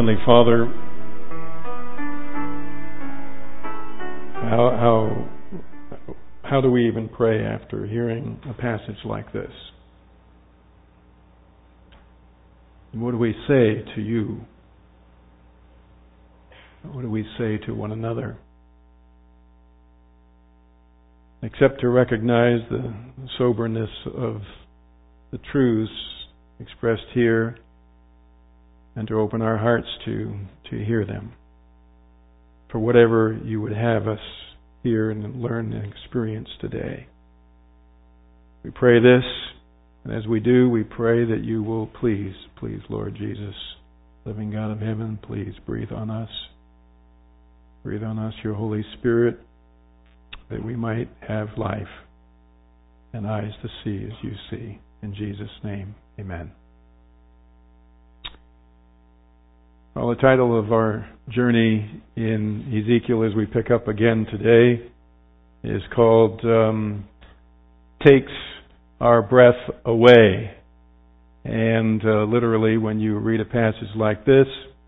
Heavenly Father, how do we even pray after hearing a passage like this? What do we say to you? What do we say to one another? Except to recognize the soberness of the truths expressed here and to open our hearts to hear them. For whatever you would have us hear and learn and experience today. We pray this, and as we do, we pray that you will please, Lord Jesus, living God of heaven, please breathe on us. Breathe on us your Holy Spirit, that we might have life and eyes to see as you see. In Jesus' name, amen. Well, the title of our journey in Ezekiel as we pick up again today is called Takes Our Breath Away. And literally, when you read a passage like this,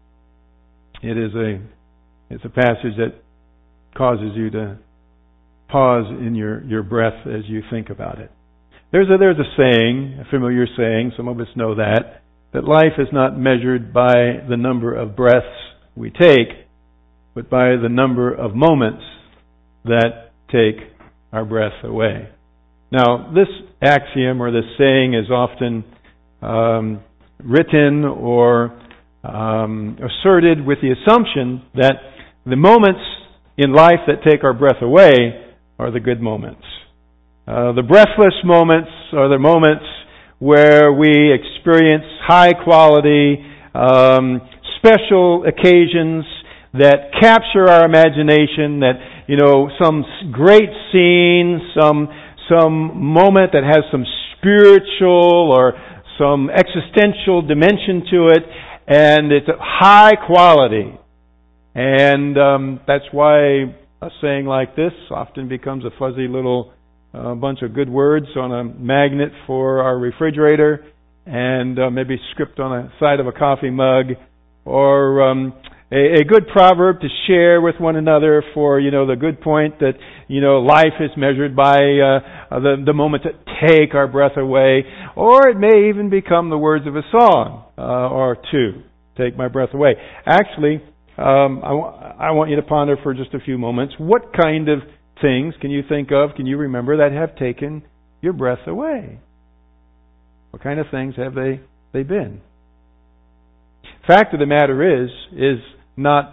it's a passage that causes you to pause in your breath as you think about it. There's a saying, a familiar saying, some of us know that life is not measured by the number of breaths we take, but by the number of moments that take our breath away. Now, this axiom or this saying is often written or asserted with the assumption that the moments in life that take our breath away are the good moments. The breathless moments are the moments where we experience high quality, special occasions that capture our imagination, that, some great scene, some moment that has some spiritual or some existential dimension to it, and it's high quality. And that's why a saying like this often becomes a fuzzy little bunch of good words on a magnet for our refrigerator, and maybe script on the side of a coffee mug, or a good proverb to share with one another for, the good point that, life is measured by the moments that take our breath away, or it may even become the words of a song or two, take my breath away. Actually, I want you to ponder for just a few moments, what kind of things can you think of, can you remember, that have taken your breath away? What kind of things have they been? Fact of the matter is not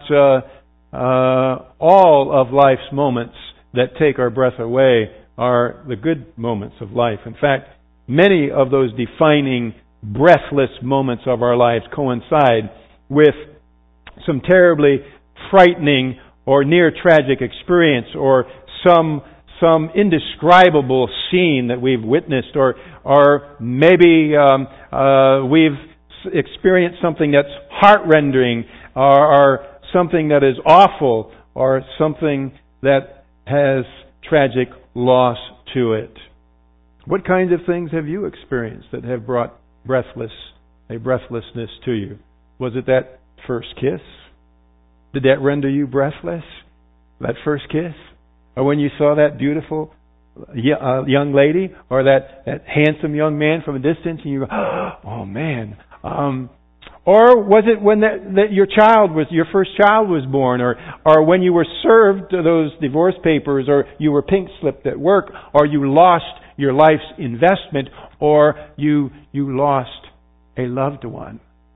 all of life's moments that take our breath away are the good moments of life. In fact, many of those defining breathless moments of our lives coincide with some terribly frightening or near tragic experience, or some indescribable scene that we've witnessed, or maybe we've experienced something that's heart-rending, or something that is awful, or something that has tragic loss to it. What kinds of things have you experienced that have brought breathlessness to you? Was it that first kiss? Did that render you breathless? That first kiss? Or when you saw that beautiful young lady, or that handsome young man from a distance, and you go, oh man. Or was it when that your first child was born, or when you were served those divorce papers, or you were pink slipped at work, or you lost your life's investment, or you lost a loved one?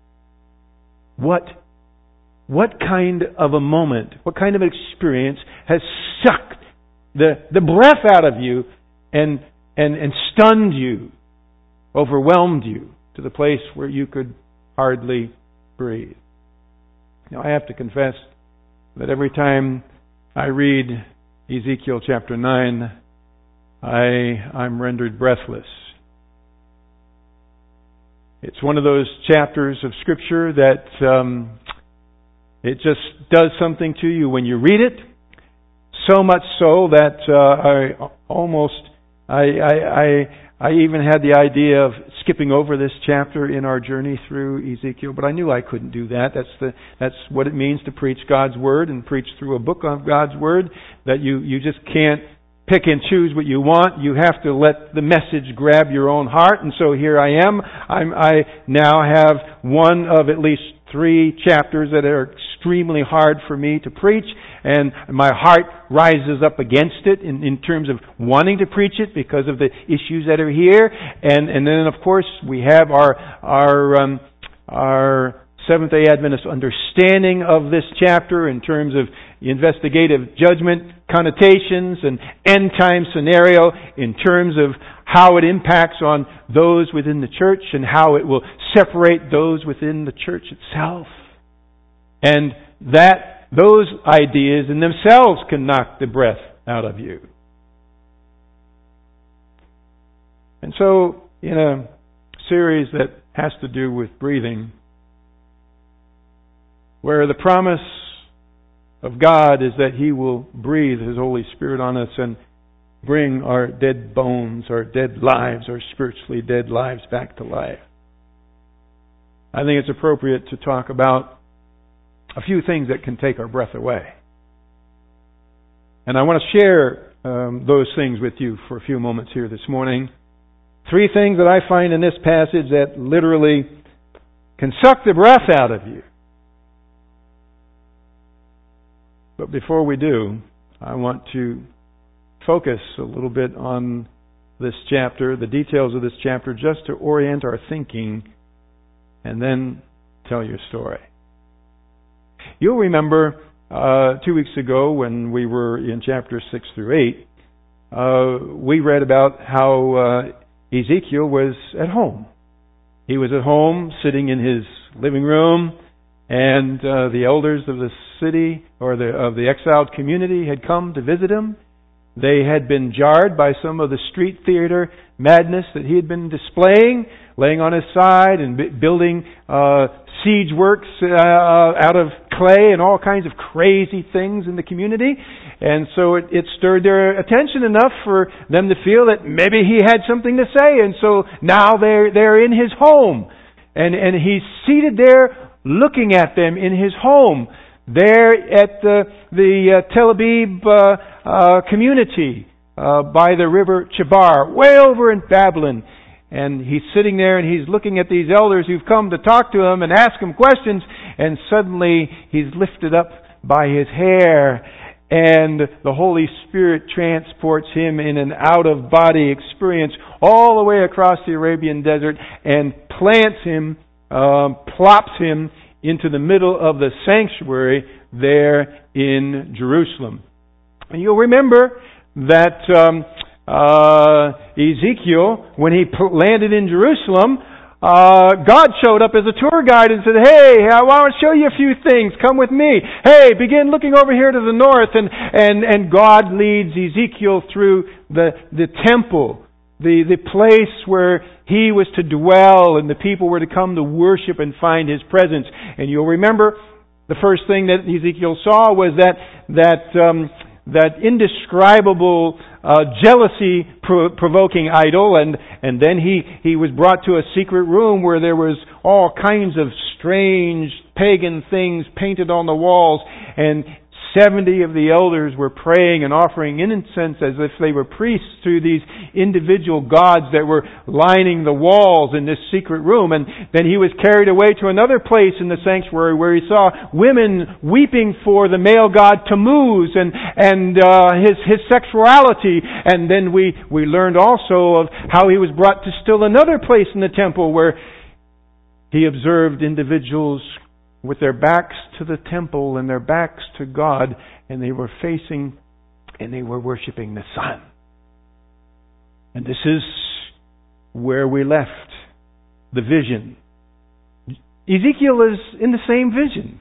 What kind of a moment, what kind of experience has sucked the breath out of you and stunned you, overwhelmed you to the place where you could hardly breathe? Now, I have to confess that every time I read Ezekiel chapter 9, I'm rendered breathless. It's one of those chapters of Scripture that it just does something to you when you read it. So much so that I almost I even had the idea of skipping over this chapter in our journey through Ezekiel, but I knew I couldn't do that. That's what it means to preach God's Word and preach through a book of God's Word, that you just can't pick and choose what you want. You have to let the message grab your own heart. And so here I am. I now have one of at least 3 chapters that are extremely hard for me to preach, and my heart rises up against it in terms of wanting to preach it because of the issues that are here. And then, of course, we have our Seventh-day Adventist understanding of this chapter in terms of investigative judgment connotations and end-time scenario in terms of how it impacts on those within the church and how it will separate those within the church itself. And those ideas in themselves can knock the breath out of you. And so, in a series that has to do with breathing, where the promise of God is that He will breathe His Holy Spirit on us and bring our dead bones, our dead lives, our spiritually dead lives back to life. I think it's appropriate to talk about a few things that can take our breath away. And I want to share those things with you for a few moments here this morning. 3 things that I find in this passage that literally can suck the breath out of you. But before we do, I want to focus a little bit on this chapter, the details of this chapter, just to orient our thinking and then tell your story. You'll remember 2 weeks ago when we were in chapters 6 through 8, we read about how Ezekiel was at home. He was at home sitting in his living room, and the elders of the city or of the exiled community had come to visit him. They had been jarred by some of the street theater madness that he had been displaying, laying on his side and building siege works out of clay and all kinds of crazy things in the community. And so it stirred their attention enough for them to feel that maybe he had something to say. And so now they're in his home. And he's seated there looking at them in his home, there at the Tel Aviv community by the river Chebar, way over in Babylon. And he's sitting there and he's looking at these elders who've come to talk to him and ask him questions, and suddenly he's lifted up by his hair, and the Holy Spirit transports him in an out-of-body experience all the way across the Arabian desert and plants him, plops him into the middle of the sanctuary there in Jerusalem. And you'll remember that Ezekiel, when he landed in Jerusalem, God showed up as a tour guide and said, "Hey, I want to show you a few things. Come with me. Hey, begin looking over here to the north." And God leads Ezekiel through the temple, the place where he was to dwell and the people were to come to worship and find his presence. And you'll remember the first thing that Ezekiel saw was that indescribable jealousy provoking idol, and then he was brought to a secret room where there was all kinds of strange pagan things painted on the walls, and 70 of the elders were praying and offering incense as if they were priests to these individual gods that were lining the walls in this secret room. And then he was carried away to another place in the sanctuary where he saw women weeping for the male god Tammuz and his sexuality. And then we learned also of how he was brought to still another place in the temple where he observed individuals with their backs to the temple and their backs to God, and they were facing and they were worshiping the sun. And this is where we left the vision. Ezekiel is in the same vision.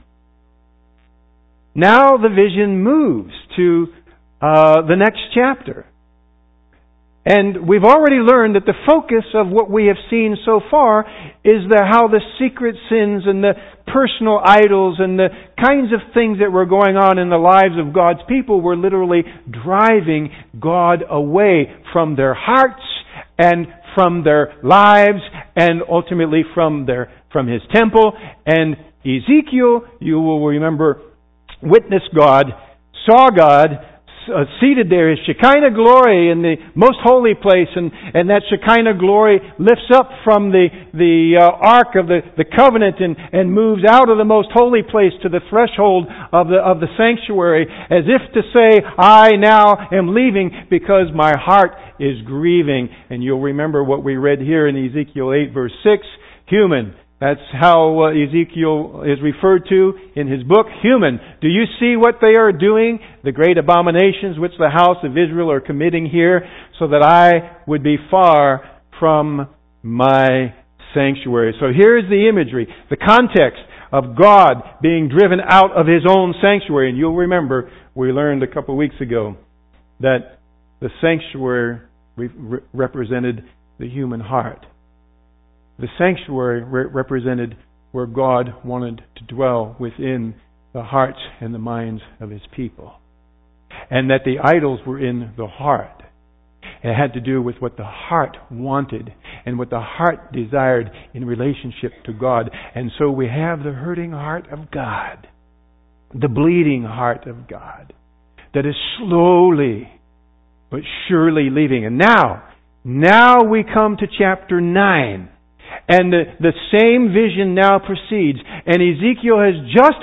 Now the vision moves to the next chapter. And we've already learned that the focus of what we have seen so far is how the secret sins and the personal idols and the kinds of things that were going on in the lives of God's people were literally driving God away from their hearts and from their lives and ultimately from His temple. And Ezekiel, you will remember, witnessed God, saw God, seated there, His Shekinah glory in the most holy place, and that Shekinah glory lifts up from the ark of the covenant and moves out of the most holy place to the threshold of the sanctuary, as if to say, I now am leaving because my heart is grieving. And you'll remember what we read here in Ezekiel 8 verse 6, human. That's how Ezekiel is referred to in his book, human. Do you see what they are doing? The great abominations which the house of Israel are committing here, so that I would be far from my sanctuary. So here's the imagery, the context of God being driven out of His own sanctuary. And you'll remember, we learned a couple of weeks ago that the sanctuary represented the human heart. The sanctuary represented where God wanted to dwell within the hearts and the minds of His people. And that the idols were in the heart. It had to do with what the heart wanted and what the heart desired in relationship to God. And so we have the hurting heart of God, the bleeding heart of God, that is slowly but surely leaving. And now we come to chapter 9. And the same vision now proceeds. And Ezekiel has just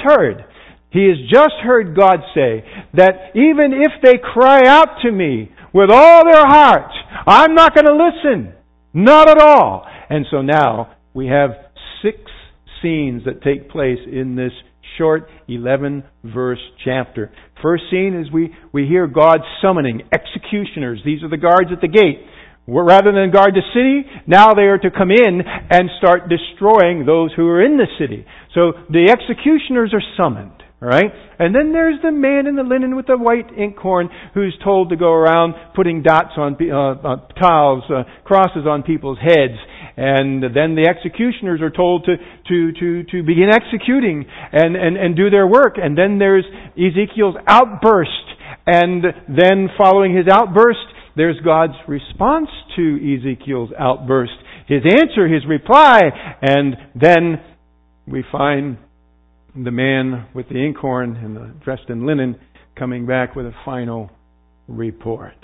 heard God say that even if they cry out to me with all their heart, I'm not going to listen. Not at all. And so now we have 6 scenes that take place in this short 11-verse chapter. First scene is we hear God summoning executioners. These are the guards at the gate. Rather than guard the city, now they are to come in and start destroying those who are in the city. So the executioners are summoned, right? And then there's the man in the linen with the white inkhorn who's told to go around putting dots on tiles, crosses on people's heads. And then the executioners are told to begin executing and do their work. And then there's Ezekiel's outburst. And then following his outburst, there's God's response to Ezekiel's outburst, His answer, His reply, and then we find the man with the inkhorn and dressed in linen coming back with a final report.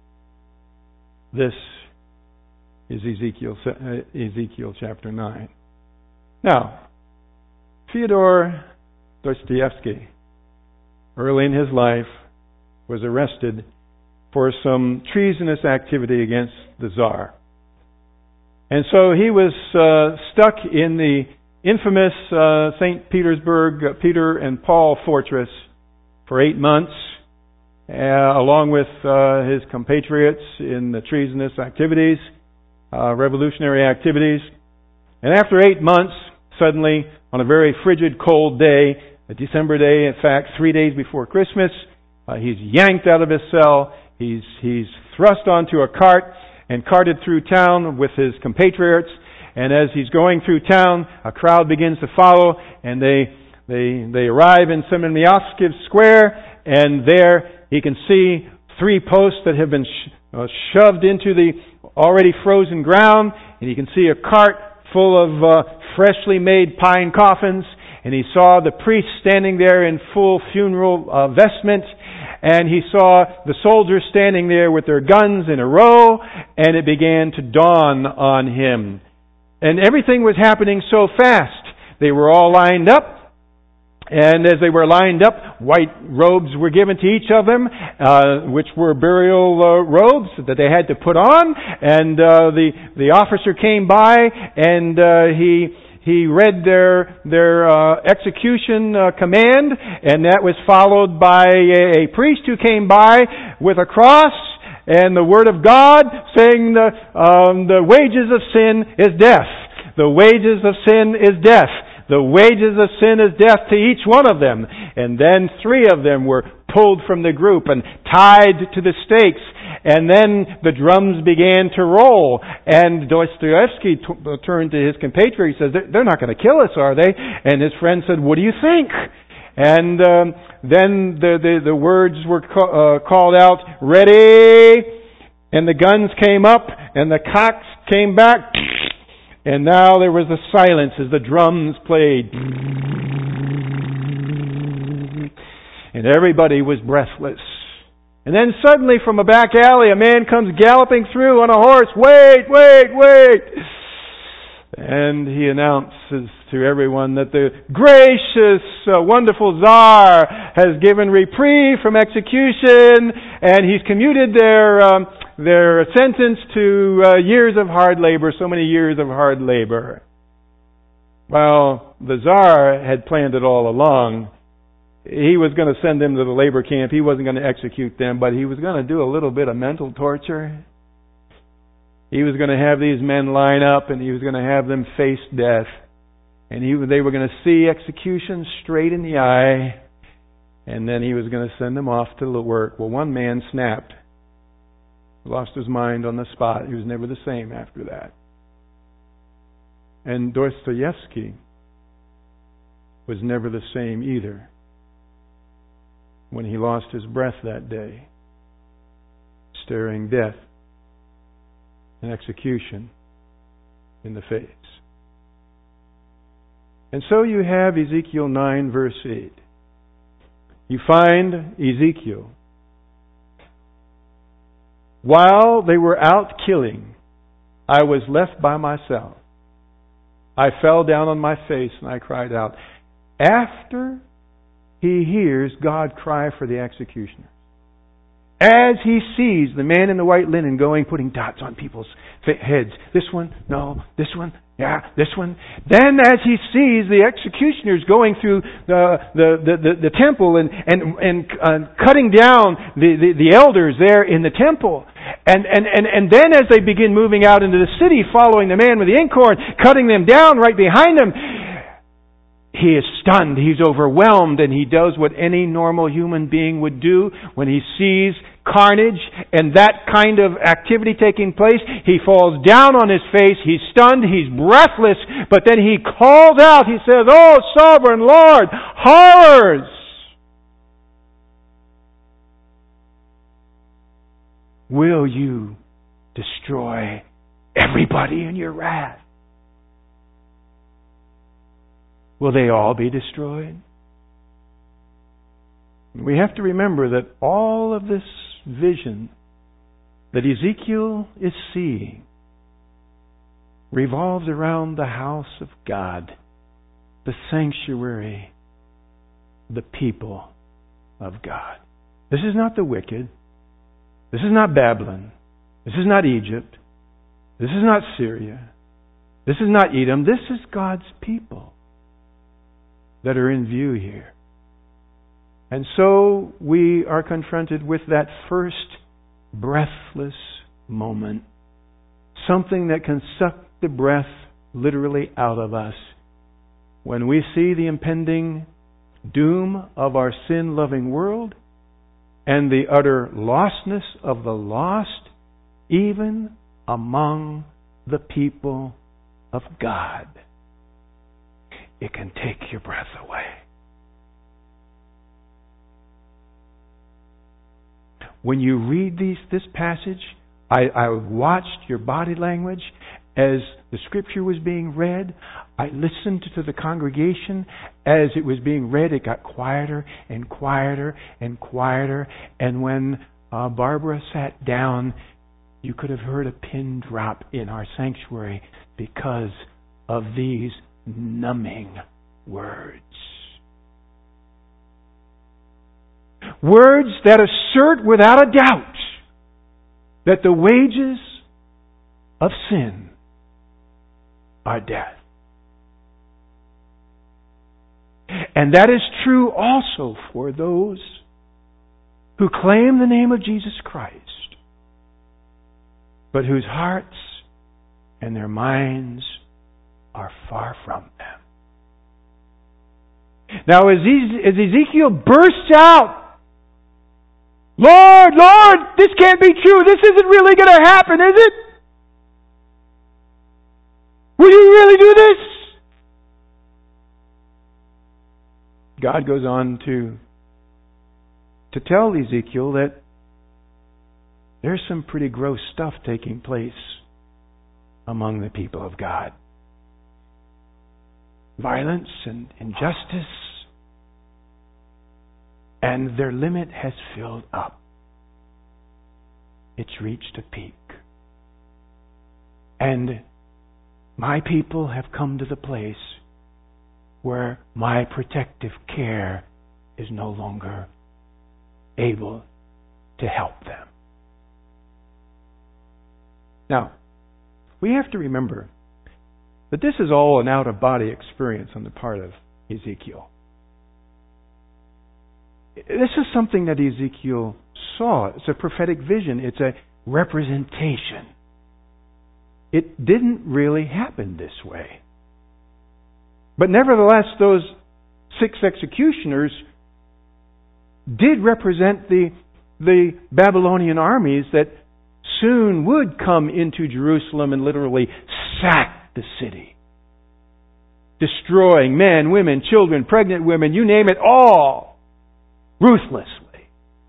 This is Ezekiel chapter 9. Now, Fyodor Dostoevsky, early in his life, was arrested for some treasonous activity against the Tsar. And so he was stuck in the infamous St. Petersburg Peter and Paul fortress for 8 months, along with his compatriots in the treasonous activities, revolutionary activities. And after 8 months, suddenly, on a very frigid, cold day, a December day, in fact, 3 days before Christmas, he's yanked out of his cell. He's thrust onto a cart and carted through town with his compatriots. And as he's going through town, a crowd begins to follow, and they arrive in Semyonov Square, and there he can see 3 posts that have been shoved into the already frozen ground, and he can see a cart full of freshly made pine coffins, and he saw the priest standing there in full funeral vestment. And he saw the soldiers standing there with their guns in a row, and it began to dawn on him. And everything was happening so fast. They were all lined up, and as they were lined up, white robes were given to each of them, which were burial robes that they had to put on. And the officer came by, and he read their execution command, and that was followed by a priest who came by with a cross and the Word of God saying the wages of sin is death. The wages of sin is death. The wages of sin is death to each one of them. And then 3 of them were pulled from the group and tied to the stakes. And then the drums began to roll. And Dostoevsky turned to his compatriot. He says, they're not going to kill us, are they? And his friend said, what do you think? And then the words were called out, ready, and the guns came up, and the cocks came back, and now there was a silence as the drums played. And everybody was breathless. And then suddenly from a back alley, a man comes galloping through on a horse. Wait, wait, wait! And he announces to everyone that the gracious, wonderful Tsar has given reprieve from execution, and he's commuted their sentence to years of hard labor, so many years of hard labor. Well, the Tsar had planned it all along. He was going to send them to the labor camp. He wasn't going to execute them, but he was going to do a little bit of mental torture. He was going to have these men line up, and he was going to have them face death. And they were going to see execution straight in the eye, and then he was going to send them off to work. Well, one man snapped. Lost his mind on the spot. He was never the same after that. And Dostoevsky was never the same either when he lost his breath that day, staring death and execution in the face. And so you have Ezekiel 9 verse 8. You find Ezekiel. While they were out killing, I was left by myself. I fell down on my face and I cried out. After he hears God cry for the executioner, as he sees the man in the white linen going, putting dots on people's heads. This one, no, this one, yeah, this one. Then as he sees the executioners going through the temple and cutting down the elders there in the temple. And then as they begin moving out into the city, following the man with the inkhorn, cutting them down right behind them, he is stunned, he's overwhelmed, and he does what any normal human being would do when he sees carnage and that kind of activity taking place. He falls down on his face, he's stunned, he's breathless, but then he calls out, he says, "Oh, sovereign Lord, horrors! Will you destroy everybody in your wrath? Will they all be destroyed?" We have to remember that all of this vision that Ezekiel is seeing revolves around the house of God, the sanctuary, the people of God. This is not the wicked. This is not Babylon. This is not Egypt. This is not Syria. This is not Edom. This is God's people that are in view here. And so we are confronted with that first breathless moment. Something that can suck the breath literally out of us. When we see the impending doom of our sin-loving world and the utter lostness of the lost, even among the people of God. It can take your breath away. When you read this passage, I watched your body language as the Scripture was being read. I listened to the congregation as it was being read. It got quieter and quieter and quieter. And when Barbara sat down, you could have heard a pin drop in our sanctuary because of these numbing words. Words that assert without a doubt that the wages of sin are death. And that is true also for those who claim the name of Jesus Christ, but whose hearts and their minds are far from them. Now, as Ezekiel bursts out, Lord, Lord, this can't be true. This isn't really going to happen, is it? Will you really do this? God goes on to tell Ezekiel that there's some pretty gross stuff taking place among the people of God. Violence and injustice. And their limit has filled up. It's reached a peak. And my people have come to the place where my protective care is no longer able to help them. Now, we have to remember that this is all an out-of-body experience on the part of Ezekiel. This is something that Ezekiel saw. It's a prophetic vision. It's a representation. It didn't really happen this way. But nevertheless, those 6 executioners did represent the Babylonian armies that soon would come into Jerusalem and literally sack the city. Destroying men, women, children, pregnant women, you name it, all. Ruthlessly.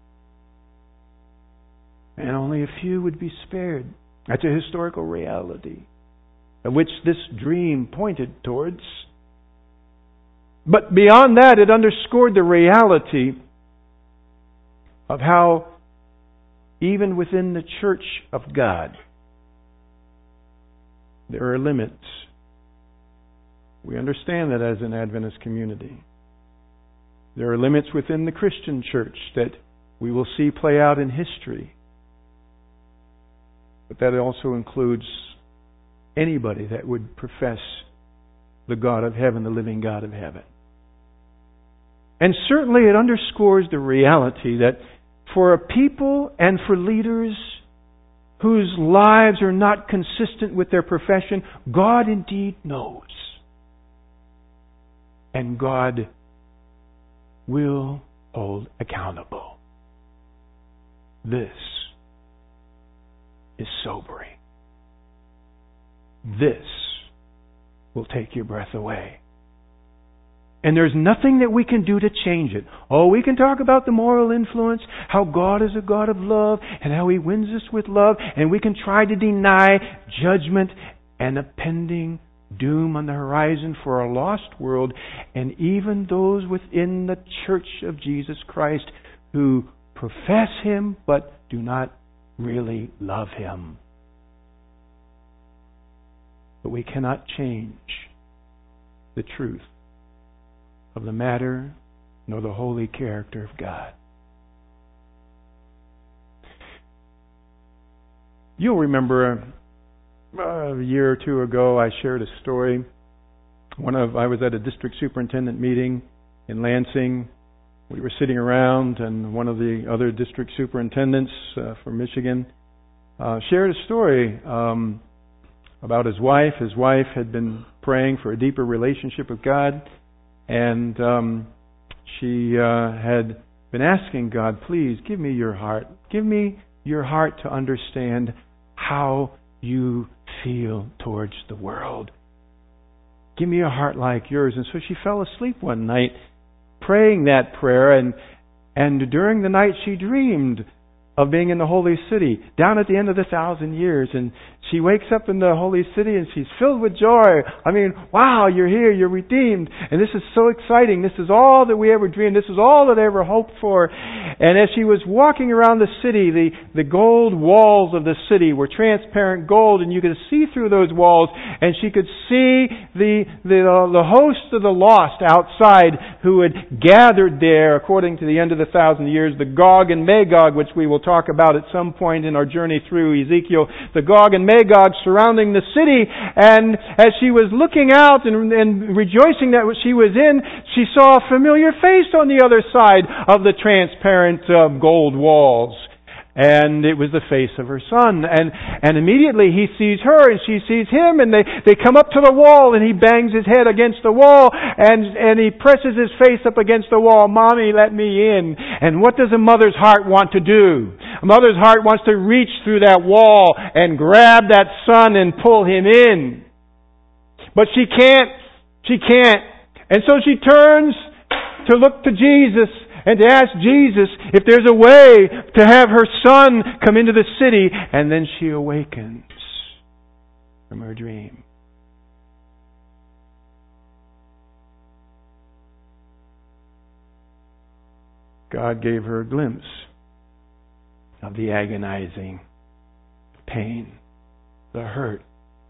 And only a few would be spared. That's a historical reality of which this dream pointed towards. But beyond that, it underscored the reality of how even within the church of God, there are limits. We understand that as an Adventist community. There are limits within the Christian church that we will see play out in history. But that also includes anybody that would profess the God of heaven, the living God of heaven. And certainly it underscores the reality that for a people and for leaders whose lives are not consistent with their profession, God indeed knows. And God will hold accountable. This is sobering. This will take your breath away. And there's nothing that we can do to change it. Oh, we can talk about the moral influence, how God is a God of love, and how He wins us with love, and we can try to deny judgment and a pending doom on the horizon for a lost world, and even those within the Church of Jesus Christ who profess Him but do not really love Him. But we cannot change the truth of the matter nor the holy character of God. You'll remember a year or two ago I shared a story. I was at a district superintendent meeting in Lansing. We were sitting around and one of the other district superintendents from Michigan shared a story about his wife. His wife had been praying for a deeper relationship with God. And she had been asking God, please give me your heart. Give me your heart to understand how you feel towards the world. Give me a heart like yours. And so she fell asleep one night praying that prayer. And during the night she dreamed of being in the holy city, down at the end of the 1,000 years. And she wakes up in the holy city and she's filled with joy. I mean, wow, you're here, you're redeemed. And this is so exciting. This is all that we ever dreamed. This is all that I ever hoped for. And as she was walking around the city, the gold walls of the city were transparent gold, and you could see through those walls, and she could see the host of the lost outside who had gathered there according to the end of the 1,000 years, the Gog and Magog, which we will talk about at some point in our journey through Ezekiel, the Gog and Magog surrounding the city. And as she was looking out and rejoicing that she was in, she saw a familiar face on the other side of the transparent gold walls. And it was the face of her son. And immediately he sees her and she sees him, and they come up to the wall, and he bangs his head against the wall, and he presses his face up against the wall. Mommy, let me in. And what does a mother's heart want to do? A mother's heart wants to reach through that wall and grab that son and pull him in. But she can't. She can't. And so she turns to look to Jesus and to ask Jesus if there's a way to have her son come into the city. And then she awakens from her dream. God gave her a glimpse of the agonizing pain, the hurt,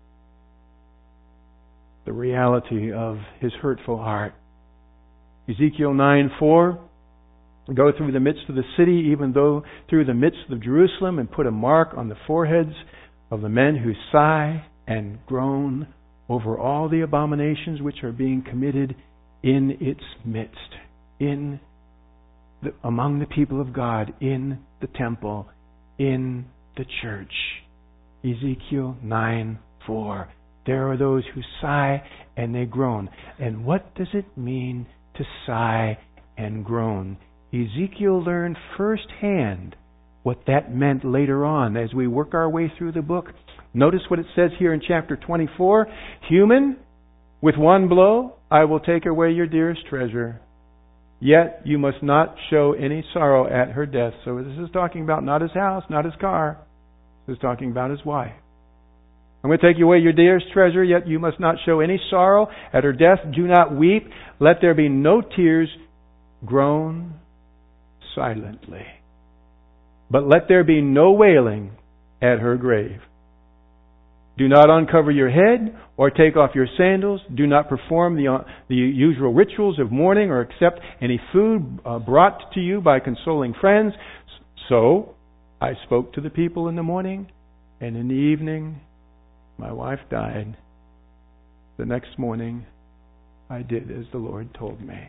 the reality of His hurtful heart. Ezekiel 9:4, go through the midst of the city, even though through the midst of Jerusalem, and put a mark on the foreheads of the men who sigh and groan over all the abominations which are being committed in its midst, among the people of God, in the temple, in the church. Ezekiel 9:4. There are those who sigh and they groan. And what does it mean to sigh and groan? Ezekiel learned firsthand what that meant later on as we work our way through the book. Notice what it says here in chapter 24. Human, with one blow I will take away your dearest treasure. Yet you must not show any sorrow at her death. So this is talking about not his house, not his car. This is talking about his wife. I'm going to take away your dearest treasure, yet you must not show any sorrow at her death. Do not weep. Let there be no tears. Groan silently. But let there be no wailing at her grave. Do not uncover your head or take off your sandals. Do not perform the usual rituals of mourning or accept any food brought to you by consoling friends. So I spoke to the people in the morning, and in the evening my wife died. The next morning I did as the Lord told me.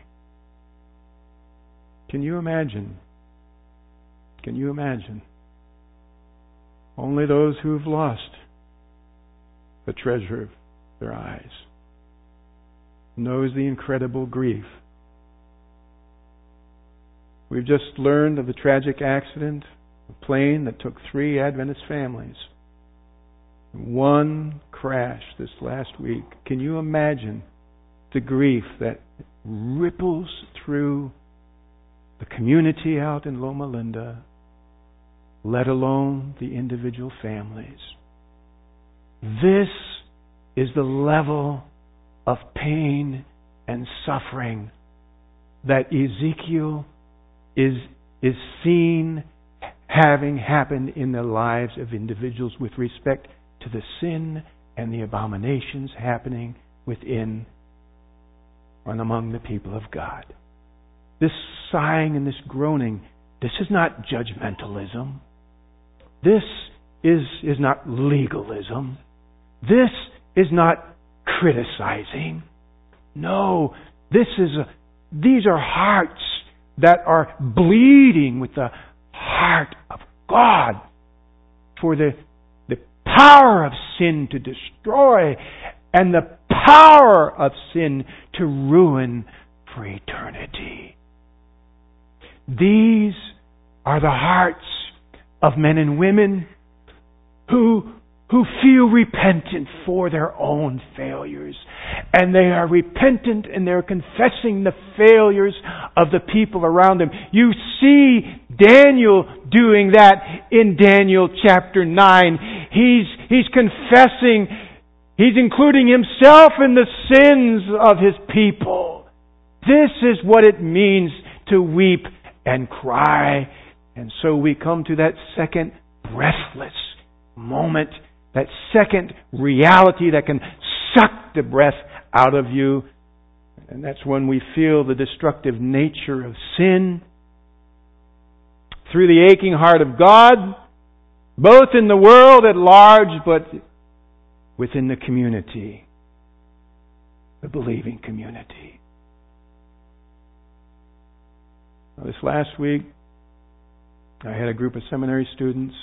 Can you imagine? Can you imagine? Only those who've lost the treasure of their eyes knows the incredible grief. We've just learned of the tragic accident, a plane that took 3 Adventist families. One crash this last week. Can you imagine the grief that ripples through the community out in Loma Linda, let alone the individual families? This is the level of pain and suffering that Ezekiel is seen having happened in the lives of individuals with respect to the sin and the abominations happening within and among the people of God. This sighing and this groaning, this is not judgmentalism. This is not legalism. This is not criticizing. No, these are hearts that are bleeding with the heart of God for the power of sin to destroy and the power of sin to ruin for eternity. These are the hearts of men and women who feel repentant for their own failures. And they are repentant and they're confessing the failures of the people around them. You see Daniel doing that in Daniel chapter 9. He's confessing, he's including himself in the sins of his people. This is what it means to weep and cry. And so we come to that second breathless moment, that second reality that can suck the breath out of you. And that's when we feel the destructive nature of sin through the aching heart of God, both in the world at large, but within the community, the believing community. Now, this last week, I had a group of seminary students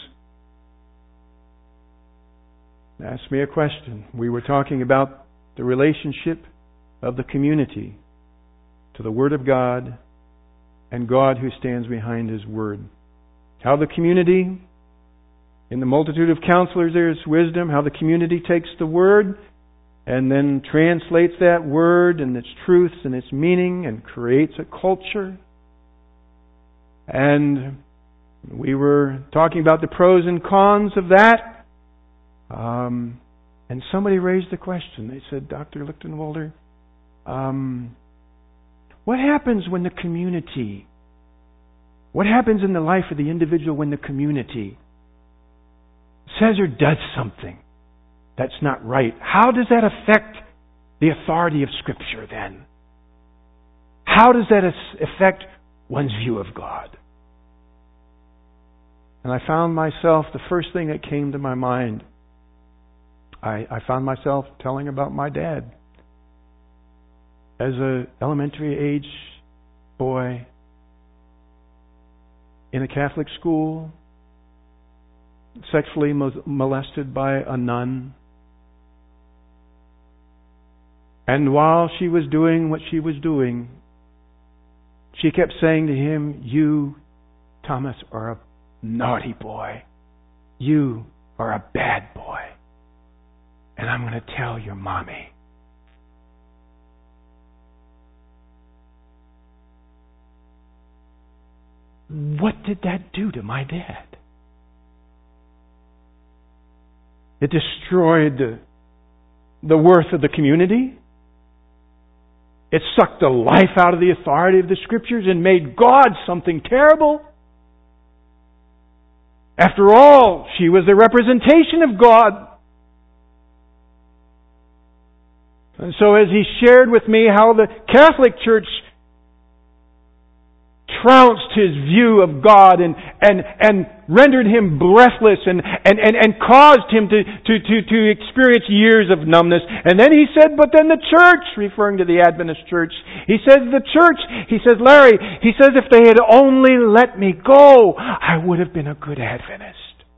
ask me a question. We were talking about the relationship of the community to the Word of God and God who stands behind His Word. How the community, in the multitude of counselors there is wisdom, how the community takes the Word and then translates that Word and its truths and its meaning and creates a culture. And we were talking about the pros and cons of that. And somebody raised the question. They said, Dr. Lichtenwalder, what happens when the community, what happens in the life of the individual when the community says or does something that's not right? How does that affect the authority of Scripture then? How does that affect one's view of God? And I found myself, the first thing that came to my mind, I found myself telling about my dad. As an elementary age boy in a Catholic school, sexually molested by a nun. And while she was doing what she was doing, she kept saying to him, "You, Thomas, are a naughty boy. You are a bad boy. And I'm going to tell your mommy." What did that do to my dad? It destroyed the worth of the community. It sucked the life out of the authority of the Scriptures and made God something terrible. After all, she was the representation of God. And so as he shared with me how the Catholic Church trounced his view of God and rendered him breathless and caused him to experience years of numbness. And then he said, but then the church, referring to the Adventist church, he says, the church, he says, Larry, he says, if they had only let me go, I would have been a good Adventist.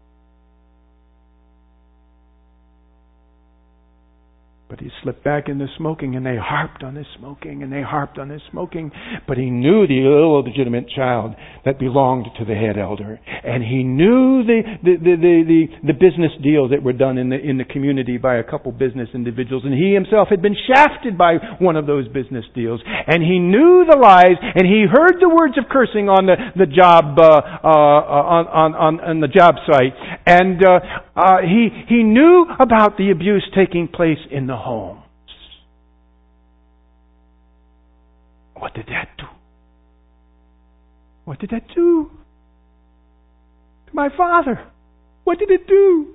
But he slipped back into smoking, and they harped on his smoking, and they harped on his smoking. But he knew the illegitimate child that belonged to the head elder, and he knew the business deals that were done in the community by a couple business individuals, and he himself had been shafted by one of those business deals, and he knew the lies, and he heard the words of cursing on the job on the job site, and he knew about the abuse taking place in the homes. What did that do? What did that do to my father? What did it do?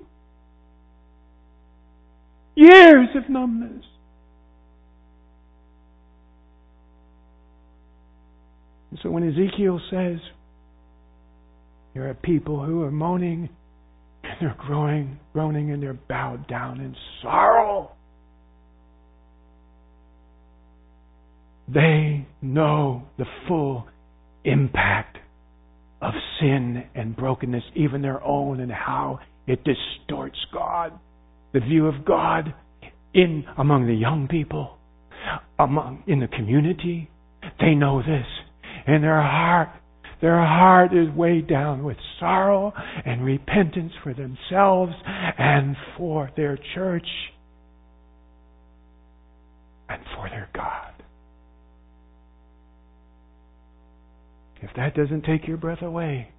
Years of numbness. And so when Ezekiel says, there are people who are moaning, and they're groaning, and they're bowed down in sorrow. They know the full impact of sin and brokenness, even their own, and how it distorts God, the view of God among the young people, in the community. They know this, and their heart is weighed down with sorrow and repentance for themselves and for their church and for their God. If that doesn't take your breath away,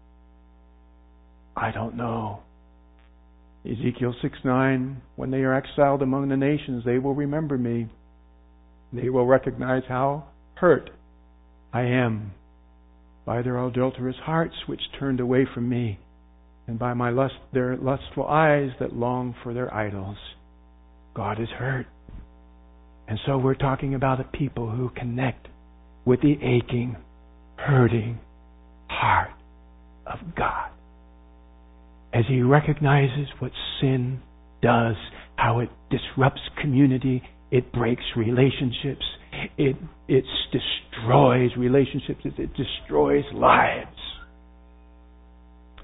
I don't know. Ezekiel 6:9, when they are exiled among the nations, they will remember me. They will recognize how hurt I am by their adulterous hearts which turned away from me, and by their lustful eyes that long for their idols. God is hurt. And so we're talking about a people who connect with the aching, hurting heart of God. As He recognizes what sin does, how it disrupts community, it breaks relationships, it destroys relationships, it destroys lives.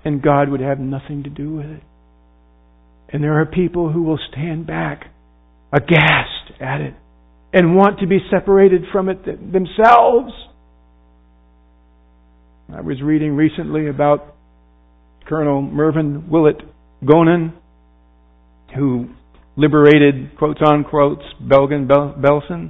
and God would have nothing to do with it. And there are people who will stand back, aghast at it, and want to be separated from it themselves. I was reading recently about Colonel Mervyn Willett Gonen, who liberated, quotes unquote, Bergen-Belsen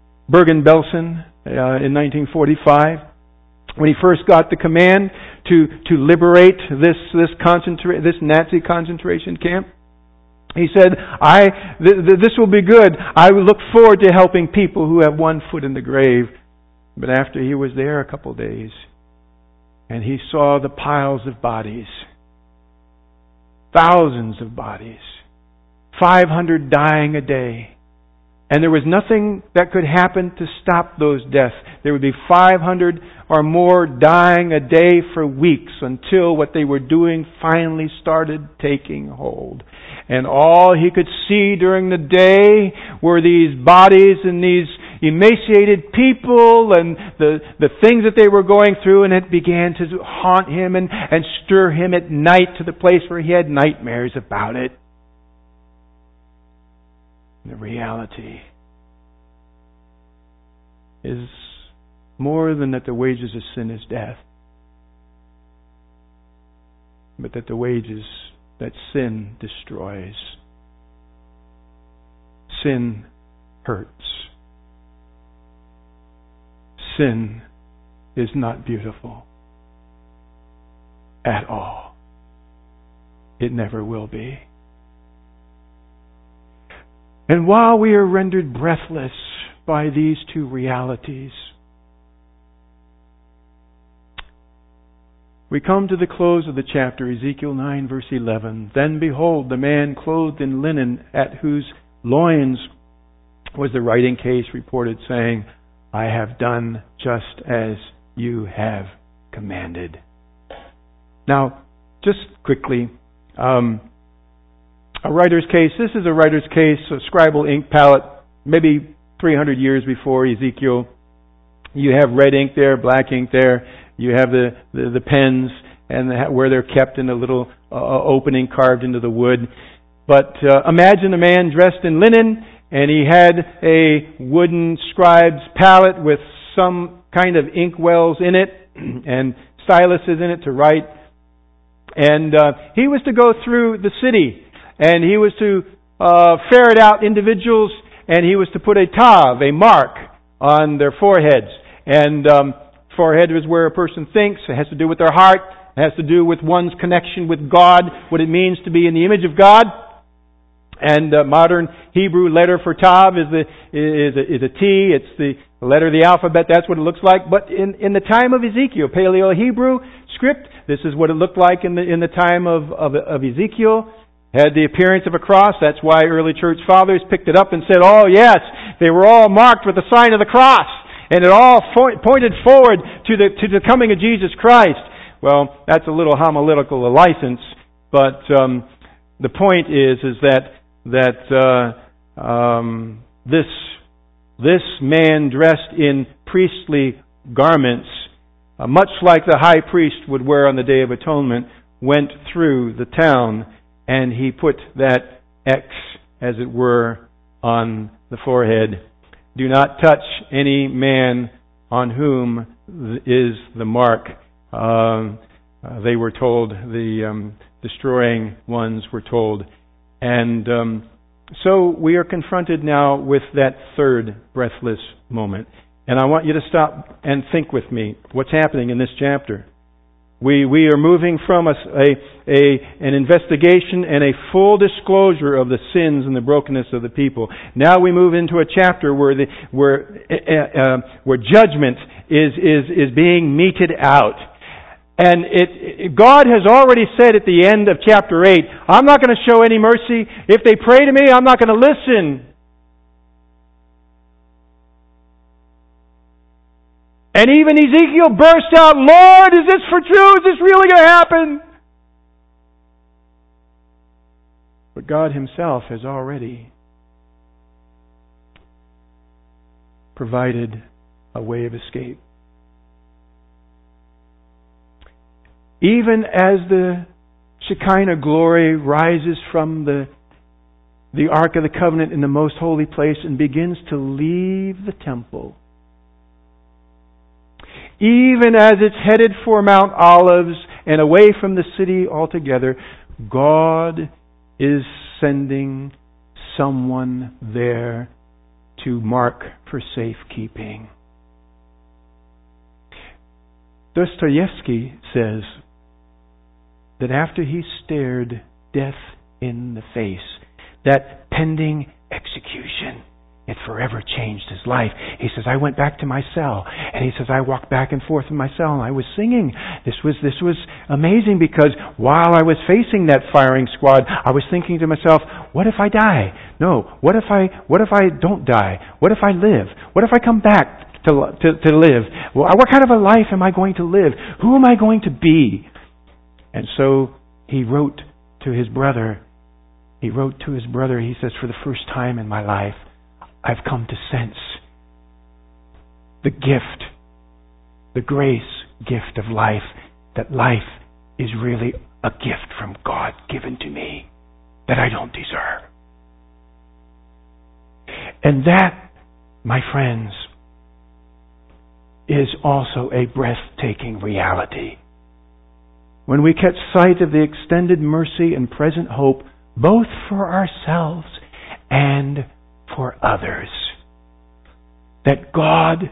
in 1945. When he first got the command to liberate this Nazi concentration camp, he said, this will be good. I look forward to helping people who have one foot in the grave. But after he was there a couple of days, and he saw the piles of bodies, thousands of bodies, 500 dying a day, and there was nothing that could happen to stop those deaths. There would be 500 or more dying a day for weeks until what they were doing finally started taking hold. And all he could see during the day were these bodies and these emaciated people and the things that they were going through, and it began to haunt him and stir him at night to the place where he had nightmares about it. The reality is more than that the wages of sin is death, but that the wages that sin destroys. Sin hurts. Sin is not beautiful at all. It never will be. And while we are rendered breathless by these two realities, we come to the close of the chapter, Ezekiel 9, verse 11. Then behold, the man clothed in linen, at whose loins was the writing case, reported, saying, I have done just as you have commanded. Now, just quickly, a writer's case. This is a writer's case, a scribal ink palette, maybe 300 years before Ezekiel. You have red ink there, black ink there. You have the pens and where they're kept in a little opening carved into the wood. But imagine a man dressed in linen, and he had a wooden scribe's palette with some kind of ink wells in it and styluses in it to write. And he was to go through the city, and he was to ferret out individuals, and he was to put a tav, a mark, on their foreheads. And forehead is where a person thinks. It has to do with their heart. It has to do with one's connection with God, what it means to be in the image of God. And modern Hebrew letter for tav is a T. It's the letter of the alphabet. That's what it looks like. But in the time of Ezekiel, Paleo-Hebrew script, this is what it looked like in the time of Ezekiel. Had the appearance of a cross. That's why early church fathers picked it up and said, oh yes, they were all marked with the sign of the cross. And it all pointed forward to the coming of Jesus Christ. Well, that's a little homiletical license, but the point is that this man dressed in priestly garments, much like the high priest would wear on the Day of Atonement, went through the town, and he put that X, as it were, on the forehead. Do not touch any man on whom is the mark. They were told, the destroying ones were told. And so we are confronted now with that third breathless moment. And I want you to stop and think with me what's happening in this chapter. We are moving from an investigation and a full disclosure of the sins and the brokenness of the people. Now we move into a chapter where judgment is being meted out. And God has already said at the end of chapter 8, I'm not going to show any mercy. If they pray to me, I'm not going to listen. And even Ezekiel burst out, Lord, is this for true? Is this really going to happen? But God Himself has already provided a way of escape. Even as the Shekinah glory rises from the Ark of the Covenant in the most holy place and begins to leave the temple, even as it's headed for Mount Olives and away from the city altogether, God is sending someone there to mark for safekeeping. Dostoevsky says that after he stared death in the face, that pending execution, it forever changed his life. He says, I went back to my cell, and he says, I walked back and forth in my cell, and I was singing. This was amazing, because while I was facing that firing squad, I was thinking to myself, what if I die? No. What if I don't die? What if I live? What if I come back to live? What kind of a life am I going to live? Who am I going to be? And so he wrote to his brother. He says, for the first time in my life, I've come to sense the gift, the grace gift of life, that life is really a gift from God given to me that I don't deserve. And that, my friends, is also a breathtaking reality. When we catch sight of the extended mercy and present hope, both for ourselves and for others, that God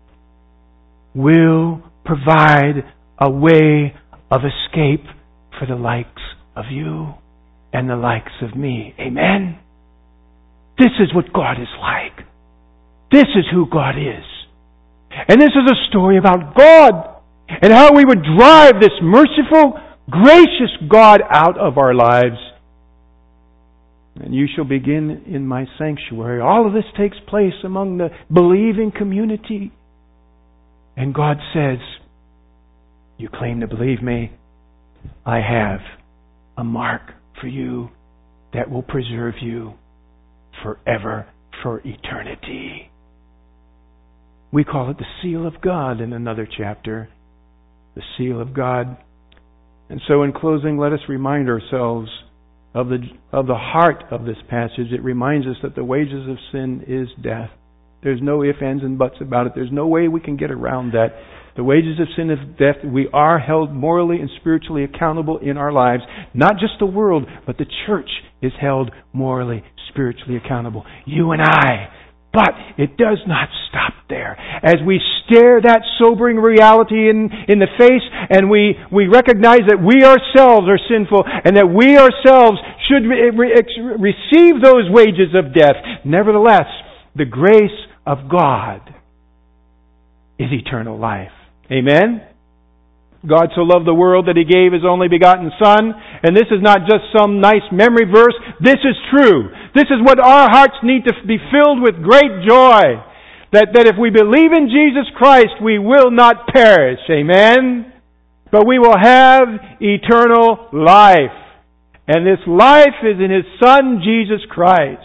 will provide a way of escape for the likes of you and the likes of me. Amen? This is what God is like. This is who God is. And this is a story about God and how we would drive this merciful, gracious God out of our lives. And you shall begin in my sanctuary. All of this takes place among the believing community. And God says, you claim to believe me? I have a mark for you that will preserve you forever, for eternity. We call it the seal of God in another chapter. The seal of God. And so in closing, let us remind ourselves of the heart of this passage. It reminds us that the wages of sin is death. There's no ifs, ands, and buts about it. There's no way we can get around that. The wages of sin is death. We are held morally and spiritually accountable in our lives. Not just the world, but the church is held morally, spiritually accountable. You and I. But it does not stop there. As we stare that sobering reality in the face, and we recognize that we ourselves are sinful, and that we ourselves should receive those wages of death. Nevertheless, the grace of God is eternal life. Amen? God so loved the world that He gave His only begotten Son. And this is not just some nice memory verse. This is true. This is what our hearts need to be filled with great joy. That if we believe in Jesus Christ, we will not perish. Amen? But we will have eternal life. And this life is in His Son, Jesus Christ.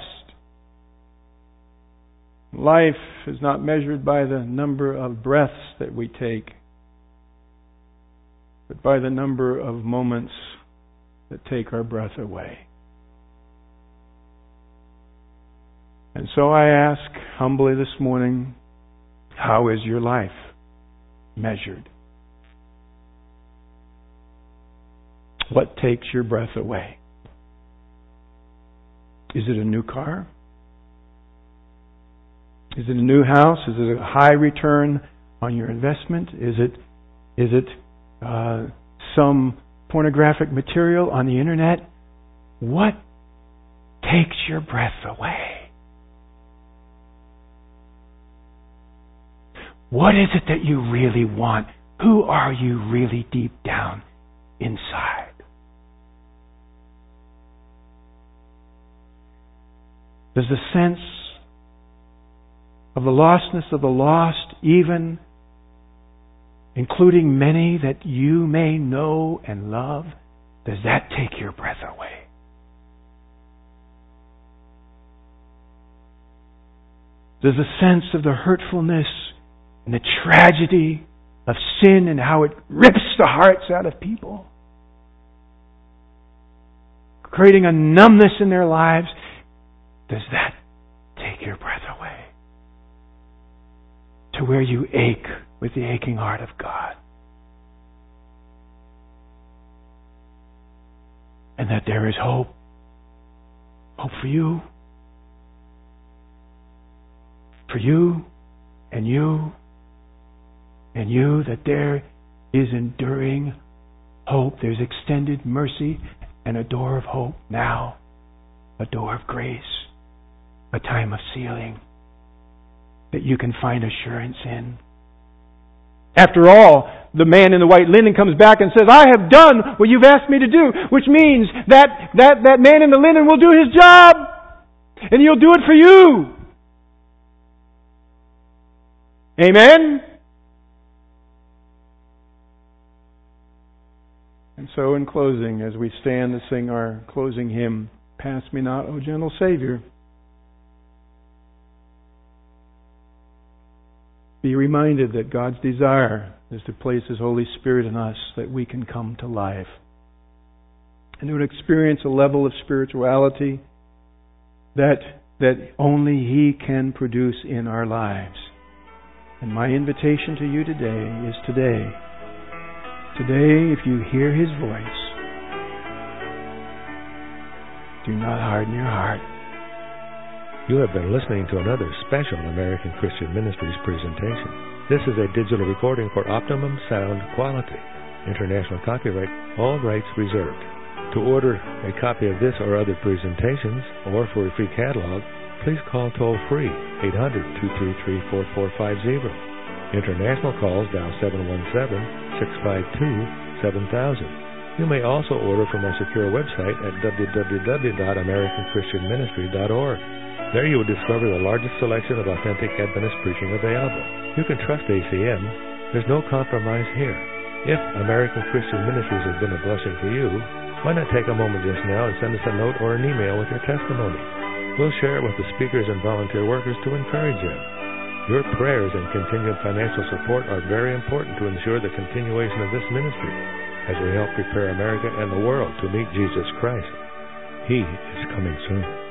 Life is not measured by the number of breaths that we take, but by the number of moments that take our breath away. And so I ask humbly this morning, how is your life measured? What takes your breath away? Is it a new car? Is it a new house? Is it a high return on your investment? Is it some pornographic material on the internet? What takes your breath away? What is it that you really want? Who are you really deep down inside? Does the sense of the lostness of the lost, even including many that you may know and love, does that take your breath away? Does the sense of the hurtfulness and the tragedy of sin and how it rips the hearts out of people, creating a numbness in their lives, does that take your breath away? To where you ache with the aching heart of God. And that there is hope. Hope for you. For you and you and you, that there is enduring hope. There's extended mercy and a door of hope now. A door of grace. A time of sealing that you can find assurance in. After all, the man in the white linen comes back and says, I have done what you've asked me to do, which means that man in the linen will do his job, and he'll do it for you. Amen? And so in closing, as we stand to sing our closing hymn, Pass Me Not, O Gentle Savior, be reminded that God's desire is to place His Holy Spirit in us, that we can come to life and to experience a level of spirituality that only He can produce in our lives. And my invitation to you today is today, if you hear His voice, do not harden your heart. You have been listening to another special American Christian Ministries presentation. This is a digital recording for optimum sound quality. International copyright, all rights reserved. To order a copy of this or other presentations, or for a free catalog, please call toll-free 800-233-4450. International calls dial 717-652-7000. You may also order from our secure website at www.americanchristianministry.org. There you will discover the largest selection of authentic Adventist preaching available. You can trust ACM. There's no compromise here. If American Christian Ministries has been a blessing to you, why not take a moment just now and send us a note or an email with your testimony? We'll share it with the speakers and volunteer workers to encourage them. Your prayers and continued financial support are very important to ensure the continuation of this ministry as we help prepare America and the world to meet Jesus Christ. He is coming soon.